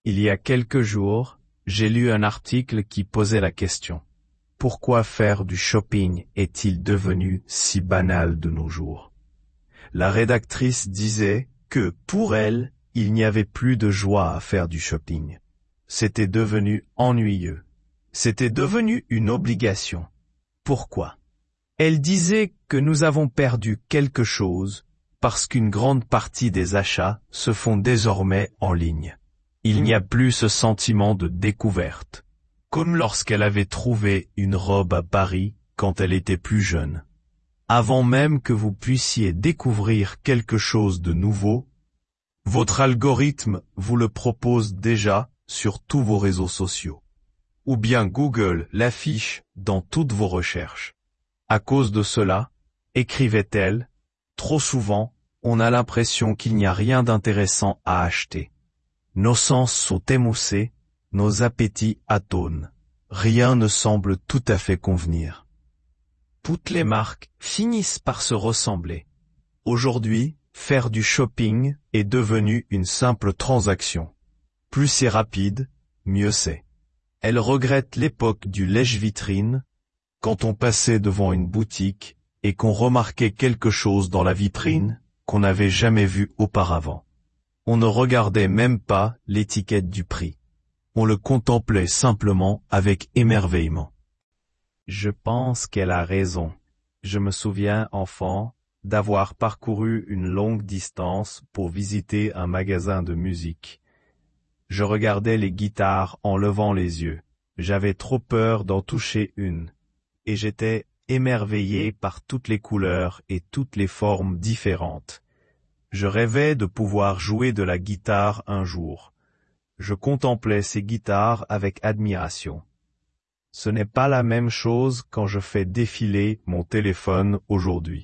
Il y a quelques jours, j'ai lu un article qui posait la question. Pourquoi faire du shopping est-il devenu si banal de nos jours? La rédactrice disait que, pour elle, il n'y avait plus de joie à faire du shopping. C'était devenu ennuyeux. C'était devenu une obligation. Pourquoi? Elle disait que nous avons perdu quelque chose parce qu'une grande partie des achats se font désormais en ligne. Il n'y a plus ce sentiment de découverte, comme lorsqu'elle avait trouvé une robe à Paris quand elle était plus jeune. Avant même que vous puissiez découvrir quelque chose de nouveau, votre algorithme vous le propose déjà sur tous vos réseaux sociaux. Ou bien Google l'affiche dans toutes vos recherches. À cause de cela, écrivait-elle, trop souvent, on a l'impression qu'il n'y a rien d'intéressant à acheter. Nos sens sont émoussés, nos appétits atonnent. Rien ne semble tout à fait convenir. Toutes les marques finissent par se ressembler. Aujourd'hui, faire du shopping est devenu une simple transaction. Plus c'est rapide, mieux c'est. Elle regrette l'époque du lèche-vitrine, quand on passait devant une boutique et qu'on remarquait quelque chose dans la vitrine qu'on n'avait jamais vu auparavant. On ne regardait même pas l'étiquette du prix. On le contemplait simplement avec émerveillement. Je pense qu'elle a raison. Je me souviens, enfant, d'avoir parcouru une longue distance pour visiter un magasin de musique. Je regardais les guitares en levant les yeux. J'avais trop peur d'en toucher une. Et j'étais émerveillé par toutes les couleurs et toutes les formes différentes. Je rêvais de pouvoir jouer de la guitare un jour. Je contemplais ces guitares avec admiration. Ce n'est pas la même chose quand je fais défiler mon téléphone aujourd'hui.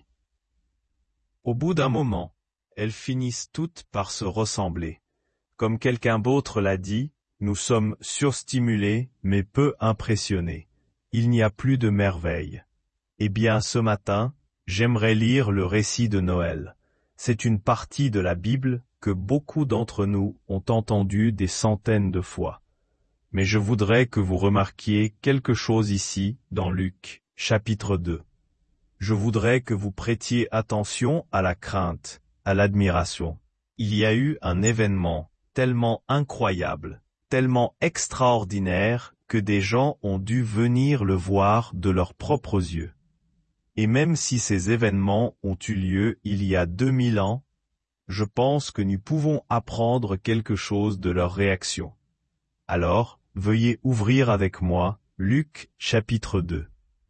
Au bout d'un moment, elles finissent toutes par se ressembler. Comme quelqu'un d'autre l'a dit, nous sommes surstimulés mais peu impressionnés. Il n'y a plus de merveille. Eh bien, ce matin, j'aimerais lire le récit de Noël. C'est une partie de la Bible que beaucoup d'entre nous ont entendue des centaines de fois. Mais je voudrais que vous remarquiez quelque chose ici, dans Luc, chapitre 2. Je voudrais que vous prêtiez attention à la crainte, à l'admiration. Il y a eu un événement tellement incroyable, tellement extraordinaire, que des gens ont dû venir le voir de leurs propres yeux. Et même si ces événements ont eu lieu il y a 2000 ans, je pense que nous pouvons apprendre quelque chose de leur réaction. Alors, veuillez ouvrir avec moi, Luc, chapitre 2.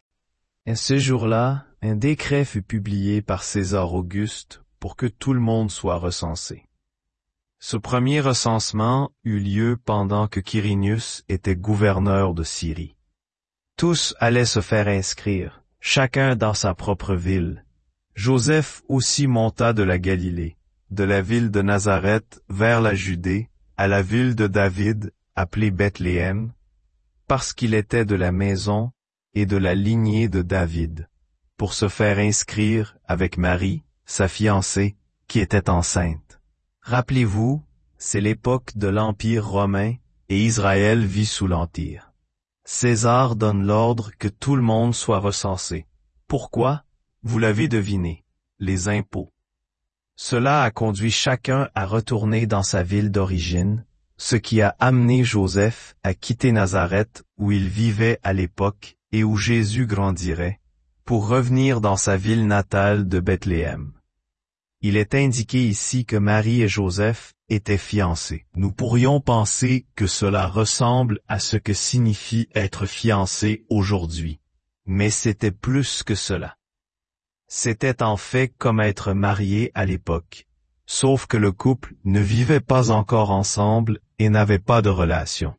Et ce jour-là, un décret fut publié par César Auguste pour que tout le monde soit recensé. Ce premier recensement eut lieu pendant que Quirinius était gouverneur de Syrie. Tous allaient se faire inscrire, chacun dans sa propre ville. Joseph aussi monta de la Galilée, de la ville de Nazareth vers la Judée, à la ville de David, appelée Bethléem, parce qu'il était de la maison et de la lignée de David, pour se faire inscrire avec Marie, sa fiancée, qui était enceinte. Rappelez-vous, c'est l'époque de l'Empire romain et Israël vit sous l'Empire. César donne l'ordre que tout le monde soit recensé. Pourquoi? Vous l'avez deviné, les impôts. Cela a conduit chacun à retourner dans sa ville d'origine, ce qui a amené Joseph à quitter Nazareth où il vivait à l'époque et où Jésus grandirait, pour revenir dans sa ville natale de Bethléem. Il est indiqué ici que Marie et Joseph étaient fiancés. Nous pourrions penser que cela ressemble à ce que signifie être fiancé aujourd'hui. Mais c'était plus que cela. C'était en fait comme être marié à l'époque. Sauf que le couple ne vivait pas encore ensemble et n'avait pas de relation.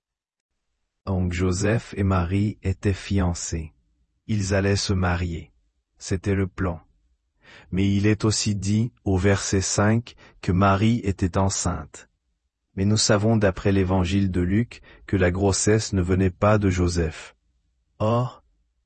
Donc Joseph et Marie étaient fiancés. Ils allaient se marier. C'était le plan. Mais il est aussi dit, au verset 5, que Marie était enceinte. Mais nous savons d'après l'évangile de Luc que la grossesse ne venait pas de Joseph. Or,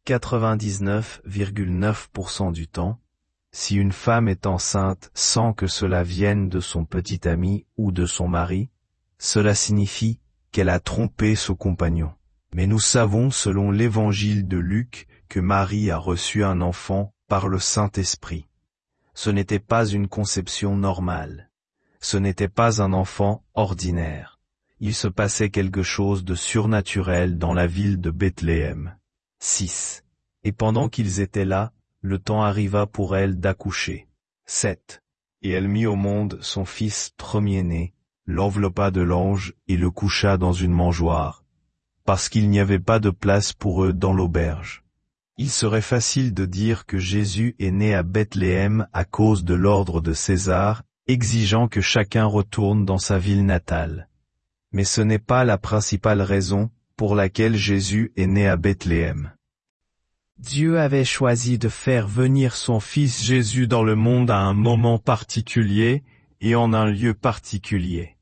99,9% du temps, si une femme est enceinte sans que cela vienne de son petit ami ou de son mari, cela signifie qu'elle a trompé son compagnon. Mais nous savons selon l'évangile de Luc que Marie a reçu un enfant par le Saint-Esprit. Ce n'était pas une conception normale. Ce n'était pas un enfant ordinaire. Il se passait quelque chose de surnaturel dans la ville de Bethléem. 6. Et pendant qu'ils étaient là, le temps arriva pour elle d'accoucher. 7. Et elle mit au monde son fils premier-né, l'enveloppa de l'ange et le coucha dans une mangeoire, parce qu'il n'y avait pas de place pour eux dans l'auberge. Il serait facile de dire que Jésus est né à Bethléem à cause de l'ordre de César, exigeant que chacun retourne dans sa ville natale. Mais ce n'est pas la principale raison pour laquelle Jésus est né à Bethléem. Dieu avait choisi de faire venir son Fils Jésus dans le monde à un moment particulier et en un lieu particulier.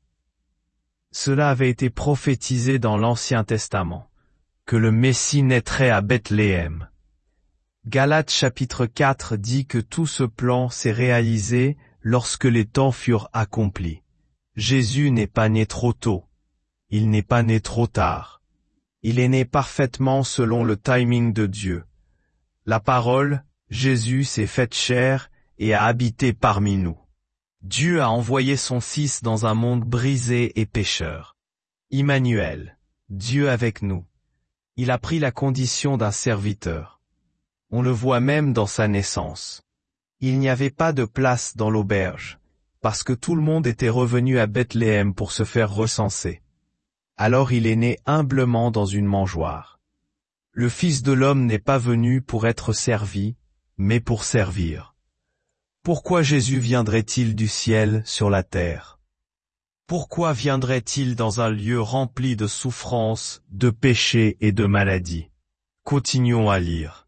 Cela avait été prophétisé dans l'Ancien Testament, que le Messie naîtrait à Bethléem. Galates chapitre 4 dit que tout ce plan s'est réalisé lorsque les temps furent accomplis. Jésus n'est pas né trop tôt. Il n'est pas né trop tard. Il est né parfaitement selon le timing de Dieu. La parole, Jésus s'est faite chair et a habité parmi nous. Dieu a envoyé son Fils dans un monde brisé et pécheur. Immanuel, Dieu avec nous. Il a pris la condition d'un serviteur. On le voit même dans sa naissance. Il n'y avait pas de place dans l'auberge, parce que tout le monde était revenu à Bethléem pour se faire recenser. Alors il est né humblement dans une mangeoire. Le Fils de l'homme n'est pas venu pour être servi, mais pour servir. Pourquoi Jésus viendrait-il du ciel sur la terre? Pourquoi viendrait-il dans un lieu rempli de souffrances, de péchés et de maladies? Continuons à lire.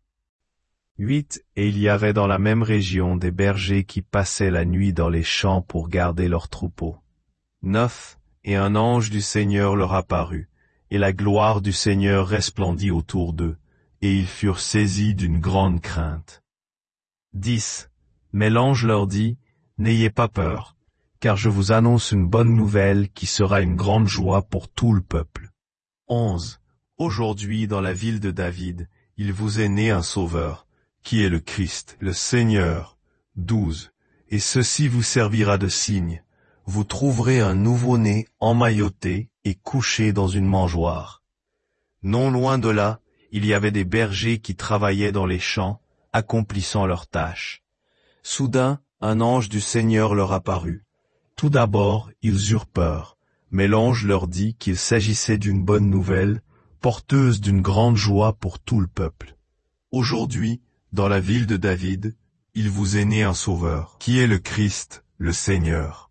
8. Et il y avait dans la même région des bergers qui passaient la nuit dans les champs pour garder leurs troupeaux. 9. Et un ange du Seigneur leur apparut, et la gloire du Seigneur resplendit autour d'eux, et ils furent saisis d'une grande crainte. 10. Mais l'ange leur dit, n'ayez pas peur, car je vous annonce une bonne nouvelle qui sera une grande joie pour tout le peuple. 11. Aujourd'hui dans la ville de David, il vous est né un sauveur, qui est le Christ, le Seigneur. 12. Et ceci vous servira de signe. Vous trouverez un nouveau-né emmailloté et couché dans une mangeoire. Non loin de là, il y avait des bergers qui travaillaient dans les champs, accomplissant leurs tâches. Soudain, un ange du Seigneur leur apparut. Tout d'abord, ils eurent peur, mais l'ange leur dit qu'il s'agissait d'une bonne nouvelle, porteuse d'une grande joie pour tout le peuple. Aujourd'hui, dans la ville de David, il vous est né un sauveur, qui est le Christ, le Seigneur.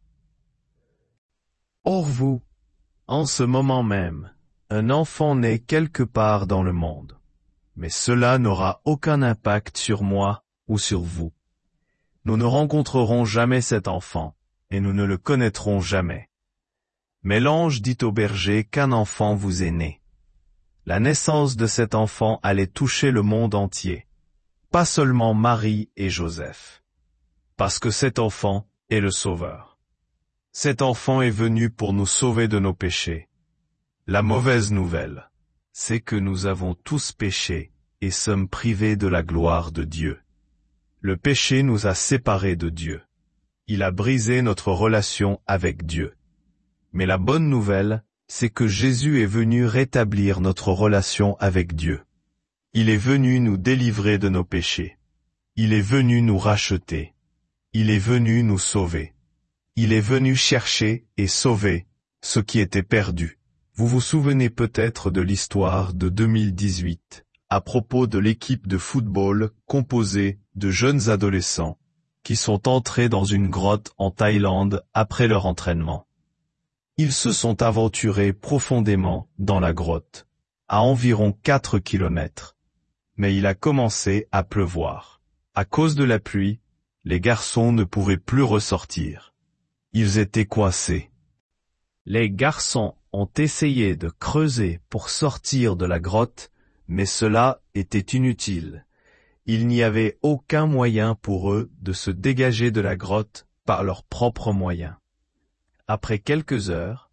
Or vous, en ce moment même, un enfant naît quelque part dans le monde. Mais cela n'aura aucun impact sur moi ou sur vous. Nous ne rencontrerons jamais cet enfant, et nous ne le connaîtrons jamais. Mais l'ange dit au berger qu'un enfant vous est né. La naissance de cet enfant allait toucher le monde entier, pas seulement Marie et Joseph, parce que cet enfant est le Sauveur. Cet enfant est venu pour nous sauver de nos péchés. La mauvaise nouvelle, c'est que nous avons tous péché et sommes privés de la gloire de Dieu. Le péché nous a séparés de Dieu. Il a brisé notre relation avec Dieu. Mais la bonne nouvelle, c'est que Jésus est venu rétablir notre relation avec Dieu. Il est venu nous délivrer de nos péchés. Il est venu nous racheter. Il est venu nous sauver. Il est venu chercher et sauver ce qui était perdu. Vous vous souvenez peut-être de l'histoire de 2018, à propos de l'équipe de football composée de jeunes adolescents, qui sont entrés dans une grotte en Thaïlande après leur entraînement. Ils se sont aventurés profondément dans la grotte, à environ 4 kilomètres. Mais il a commencé à pleuvoir. À cause de la pluie, les garçons ne pouvaient plus ressortir. Ils étaient coincés. Les garçons ont essayé de creuser pour sortir de la grotte, mais cela était inutile. Il n'y avait aucun moyen pour eux de se dégager de la grotte par leurs propres moyens. Après quelques heures,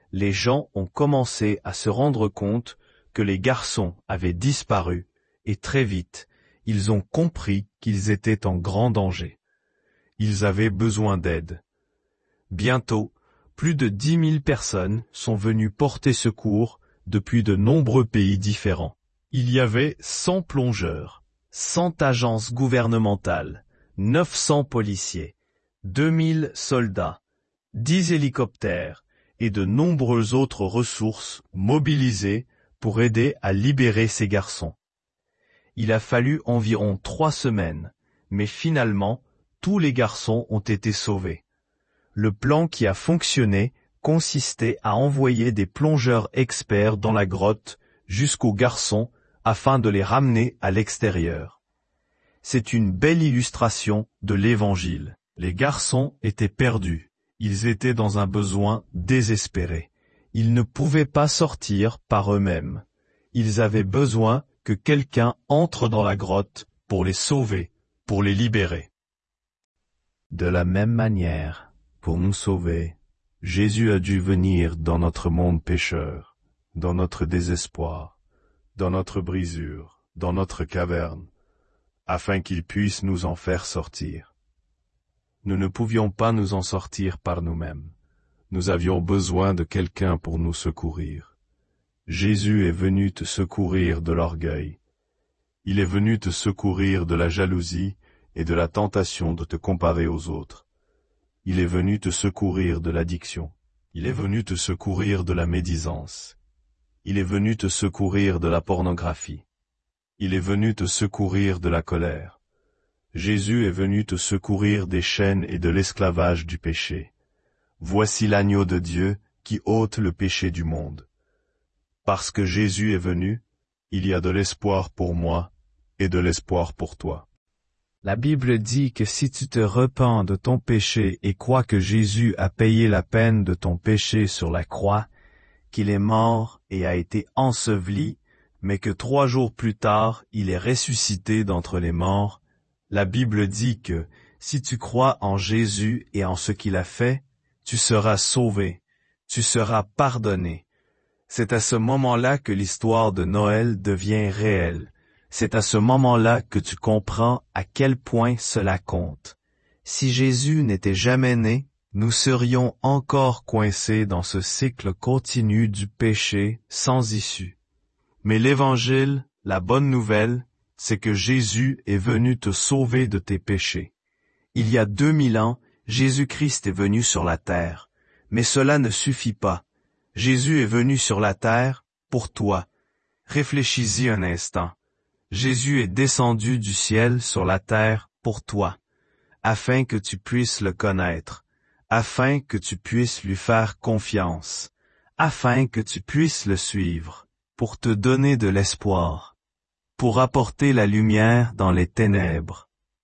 les gens ont commencé à se rendre compte que les garçons avaient disparu, et très vite, ils ont compris qu'ils étaient en grand danger. Ils avaient besoin d'aide. Bientôt, plus de 10 000 personnes sont venues porter secours depuis de nombreux pays différents. Il y avait 100 plongeurs, 100 agences gouvernementales, 900 policiers, 2000 soldats, 10 hélicoptères et de nombreuses autres ressources mobilisées pour aider à libérer ces garçons. Il a fallu environ 3 semaines, mais finalement, tous les garçons ont été sauvés. Le plan qui a fonctionné consistait à envoyer des plongeurs experts dans la grotte jusqu'aux garçons afin de les ramener à l'extérieur. C'est une belle illustration de l'Évangile. Les garçons étaient perdus. Ils étaient dans un besoin désespéré. Ils ne pouvaient pas sortir par eux-mêmes. Ils avaient besoin que quelqu'un entre dans la grotte pour les sauver, pour les libérer. De la même manière, pour nous sauver, Jésus a dû venir dans notre monde pécheur, dans notre désespoir, dans notre brisure, dans notre caverne, afin qu'il puisse nous en faire sortir. Nous ne pouvions pas nous en sortir par nous-mêmes. Nous avions besoin de quelqu'un pour nous secourir. Jésus est venu te secourir de l'orgueil. Il est venu te secourir de la jalousie et de la tentation de te comparer aux autres. Il est venu te secourir de l'addiction. Il est venu te secourir de la médisance. Il est venu te secourir de la pornographie. Il est venu te secourir de la colère. Jésus est venu te secourir des chaînes et de l'esclavage du péché. Voici l'agneau de Dieu qui ôte le péché du monde. Parce que Jésus est venu, il y a de l'espoir pour moi et de l'espoir pour toi. La Bible dit que si tu te repens de ton péché et crois que Jésus a payé la peine de ton péché sur la croix, qu'il est mort et a été enseveli, mais que 3 jours plus tard il est ressuscité d'entre les morts, la Bible dit que si tu crois en Jésus et en ce qu'il a fait, tu seras sauvé, tu seras pardonné. C'est à ce moment-là que l'histoire de Noël devient réelle. C'est à ce moment-là que tu comprends à quel point cela compte. Si Jésus n'était jamais né, nous serions encore coincés dans ce cycle continu du péché sans issue. Mais l'Évangile, la bonne nouvelle, c'est que Jésus est venu te sauver de tes péchés. Il y a 2000 ans, Jésus-Christ est venu sur la terre. Mais cela ne suffit pas. Jésus est venu sur la terre pour toi. Réfléchis-y un instant. Jésus est descendu du ciel sur la terre pour toi, afin que tu puisses le connaître, afin que tu puisses lui faire confiance, afin que tu puisses le suivre, pour te donner de l'espoir, pour apporter la lumière dans les ténèbres.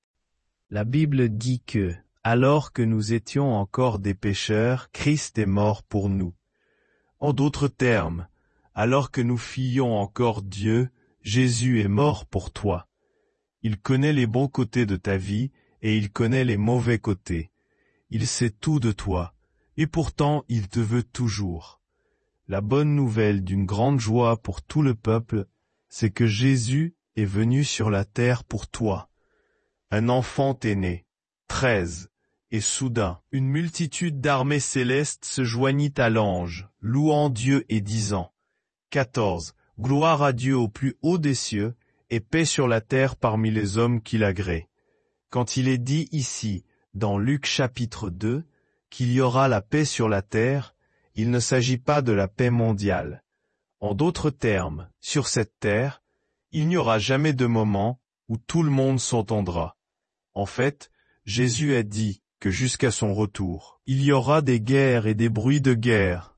La Bible dit que, alors que nous étions encore des pécheurs, Christ est mort pour nous. En d'autres termes, alors que nous fions encore Dieu, Jésus est mort pour toi. Il connaît les bons côtés de ta vie et il connaît les mauvais côtés. Il sait tout de toi, et pourtant il te veut toujours. La bonne nouvelle d'une grande joie pour tout le peuple, c'est que Jésus est venu sur la terre pour toi. Un enfant est né, 13, et soudain, une multitude d'armées célestes se joignit à l'ange, louant Dieu et disant, 14. Gloire à Dieu au plus haut des cieux, et paix sur la terre parmi les hommes qui l'agréent. Quand il est dit ici, dans Luc chapitre 2, qu'il y aura la paix sur la terre, il ne s'agit pas de la paix mondiale. En d'autres termes, sur cette terre, il n'y aura jamais de moment où tout le monde s'entendra. En fait, Jésus a dit que jusqu'à son retour, il y aura des guerres et des bruits de guerre.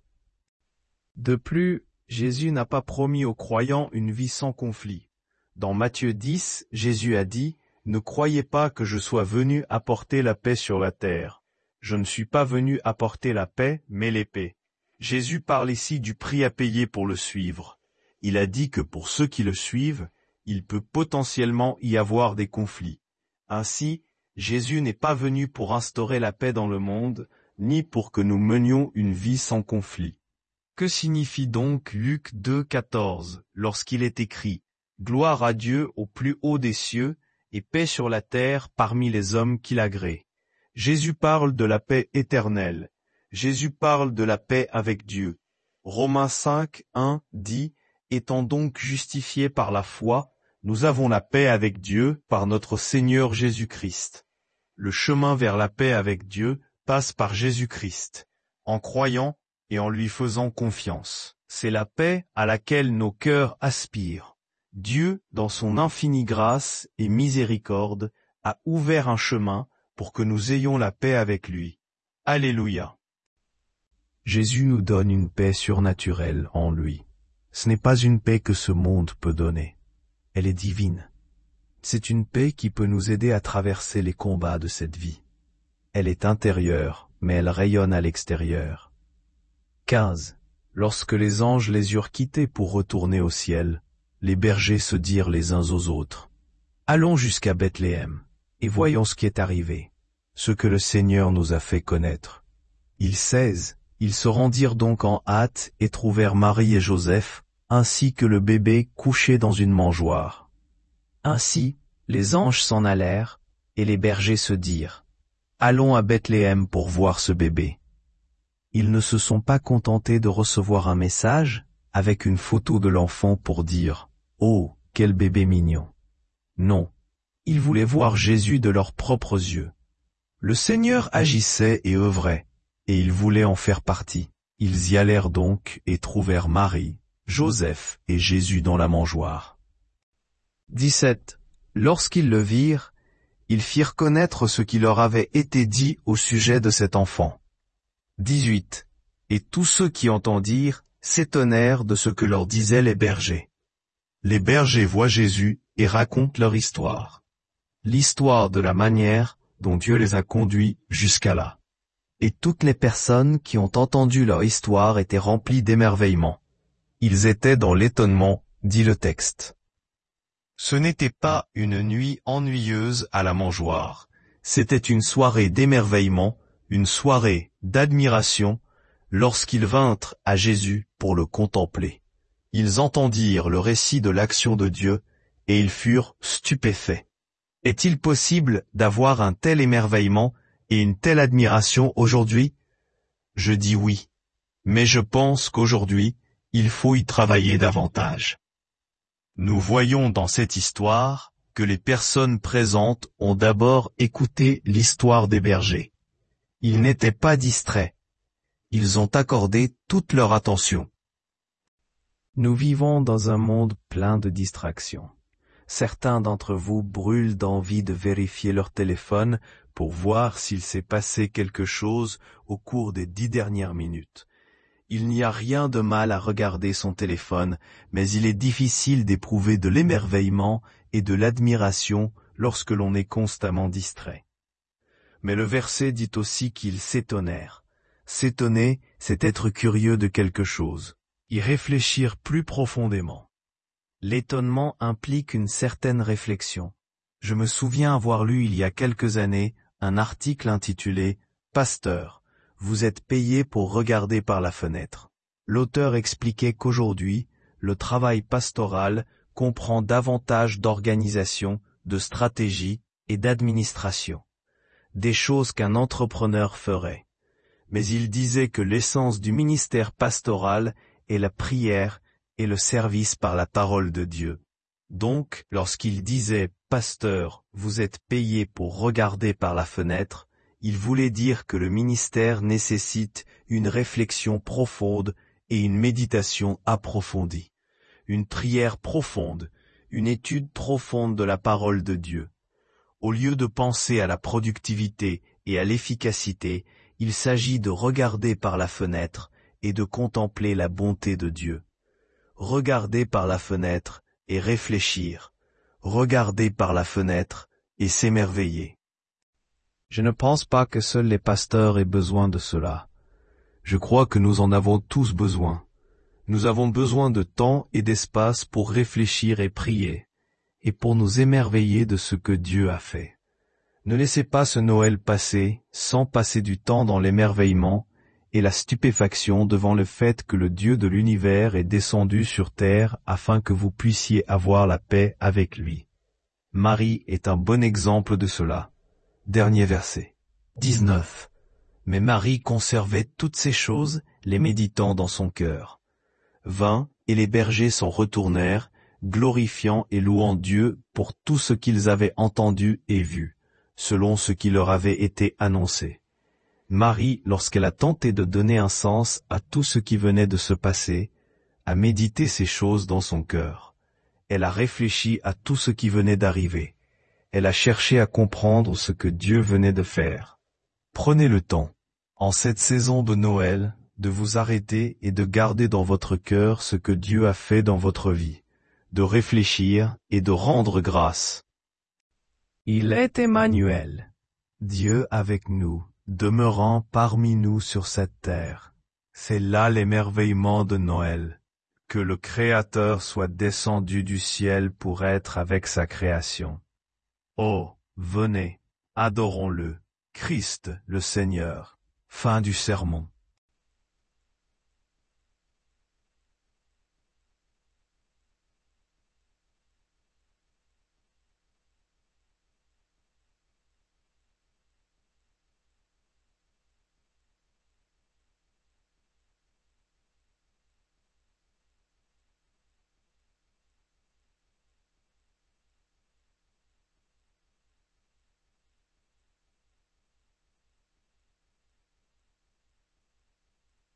De plus, Jésus n'a pas promis aux croyants une vie sans conflit. Dans Matthieu 10, Jésus a dit, « Ne croyez pas que je sois venu apporter la paix sur la terre. Je ne suis pas venu apporter la paix, mais l'épée. » Jésus parle ici du prix à payer pour le suivre. Il a dit que pour ceux qui le suivent, il peut potentiellement y avoir des conflits. Ainsi, Jésus n'est pas venu pour instaurer la paix dans le monde, ni pour que nous menions une vie sans conflit. Que signifie donc Luc 2,14 lorsqu'il est écrit « Gloire à Dieu au plus haut des cieux et paix sur la terre parmi les hommes qu'il agrée ». Jésus parle de la paix éternelle. Jésus parle de la paix avec Dieu. Romains 5, 1 dit « Étant donc justifiés par la foi, nous avons la paix avec Dieu par notre Seigneur Jésus-Christ. » Le chemin vers la paix avec Dieu passe par Jésus-Christ, en croyant et en lui faisant confiance. C'est la paix à laquelle nos cœurs aspirent. Dieu, dans son infinie grâce et miséricorde, a ouvert un chemin pour que nous ayons la paix avec lui. Alléluia. Jésus nous donne une paix surnaturelle en lui. Ce n'est pas une paix que ce monde peut donner. Elle est divine. C'est une paix qui peut nous aider à traverser les combats de cette vie. Elle est intérieure, mais elle rayonne à l'extérieur. 15. Lorsque les anges les eurent quittés pour retourner au ciel, les bergers se dirent les uns aux autres, « Allons jusqu'à Bethléem, et voyons ce qui est arrivé, ce que le Seigneur nous a fait connaître. » Ils se rendirent donc en hâte et trouvèrent Marie et Joseph, ainsi que le bébé couché dans une mangeoire. Ainsi, les anges s'en allèrent, et les bergers se dirent, « Allons à Bethléem pour voir ce bébé. » Ils ne se sont pas contentés de recevoir un message, avec une photo de l'enfant pour dire « Oh, quel bébé mignon !» Non, ils voulaient voir Jésus de leurs propres yeux. Le Seigneur agissait et œuvrait, et ils voulaient en faire partie. Ils y allèrent donc et trouvèrent Marie, Joseph et Jésus dans la mangeoire. 17. Lorsqu'ils le virent, ils firent connaître ce qui leur avait été dit au sujet de cet enfant. 18. Et tous ceux qui entendirent s'étonnèrent de ce que leur disaient les bergers. Les bergers voient Jésus et racontent leur histoire. L'histoire de la manière dont Dieu les a conduits jusqu'à là. Et toutes les personnes qui ont entendu leur histoire étaient remplies d'émerveillement. Ils étaient dans l'étonnement, dit le texte. Ce n'était pas une nuit ennuyeuse à la mangeoire, c'était une soirée d'émerveillement, une soirée d'admiration, lorsqu'ils vinrent à Jésus pour le contempler. Ils entendirent le récit de l'action de Dieu, et ils furent stupéfaits. Est-il possible d'avoir un tel émerveillement et une telle admiration aujourd'hui? Je dis oui, mais je pense qu'aujourd'hui, il faut y travailler davantage. Nous voyons dans cette histoire que les personnes présentes ont d'abord écouté l'histoire des bergers. Ils n'étaient pas distraits. Ils ont accordé toute leur attention. Nous vivons dans un monde plein de distractions. Certains d'entre vous brûlent d'envie de vérifier leur téléphone pour voir s'il s'est passé quelque chose au cours des 10 dernières minutes. Il n'y a rien de mal à regarder son téléphone, mais il est difficile d'éprouver de l'émerveillement et de l'admiration lorsque l'on est constamment distrait. Mais le verset dit aussi qu'ils s'étonnèrent. S'étonner, c'est être curieux de quelque chose, y réfléchir plus profondément. L'étonnement implique une certaine réflexion. Je me souviens avoir lu il y a quelques années un article intitulé « Pasteur, vous êtes payé pour regarder par la fenêtre ». L'auteur expliquait qu'aujourd'hui, le travail pastoral comprend davantage d'organisation, de stratégie et d'administration. Des choses qu'un entrepreneur ferait. Mais il disait que l'essence du ministère pastoral est la prière et le service par la parole de Dieu. Donc, lorsqu'il disait « Pasteur, vous êtes payé pour regarder par la fenêtre », il voulait dire que le ministère nécessite une réflexion profonde et une méditation approfondie, une prière profonde, une étude profonde de la parole de Dieu. Au lieu de penser à la productivité et à l'efficacité, il s'agit de regarder par la fenêtre et de contempler la bonté de Dieu. Regarder par la fenêtre et réfléchir. Regarder par la fenêtre et s'émerveiller. Je ne pense pas que seuls les pasteurs aient besoin de cela. Je crois que nous en avons tous besoin. Nous avons besoin de temps et d'espace pour réfléchir et prier, et pour nous émerveiller de ce que Dieu a fait. Ne laissez pas ce Noël passer sans passer du temps dans l'émerveillement et la stupéfaction devant le fait que le Dieu de l'univers est descendu sur terre afin que vous puissiez avoir la paix avec lui. Marie est un bon exemple de cela. Dernier verset. 19. Mais Marie conservait toutes ces choses, les méditant dans son cœur. Vint, et les bergers s'en retournèrent, glorifiant et louant Dieu pour tout ce qu'ils avaient entendu et vu, selon ce qui leur avait été annoncé. Marie, lorsqu'elle a tenté de donner un sens à tout ce qui venait de se passer, a médité ces choses dans son cœur. Elle a réfléchi à tout ce qui venait d'arriver. Elle a cherché à comprendre ce que Dieu venait de faire. Prenez le temps, en cette saison de Noël, de vous arrêter et de garder dans votre cœur ce que Dieu a fait dans votre vie, de réfléchir et de rendre grâce. Il est Emmanuel, Dieu avec nous, demeurant parmi nous sur cette terre. C'est là l'émerveillement de Noël, que le Créateur soit descendu du ciel pour être avec sa création. Oh, venez, adorons-le, Christ le Seigneur. Fin du sermon.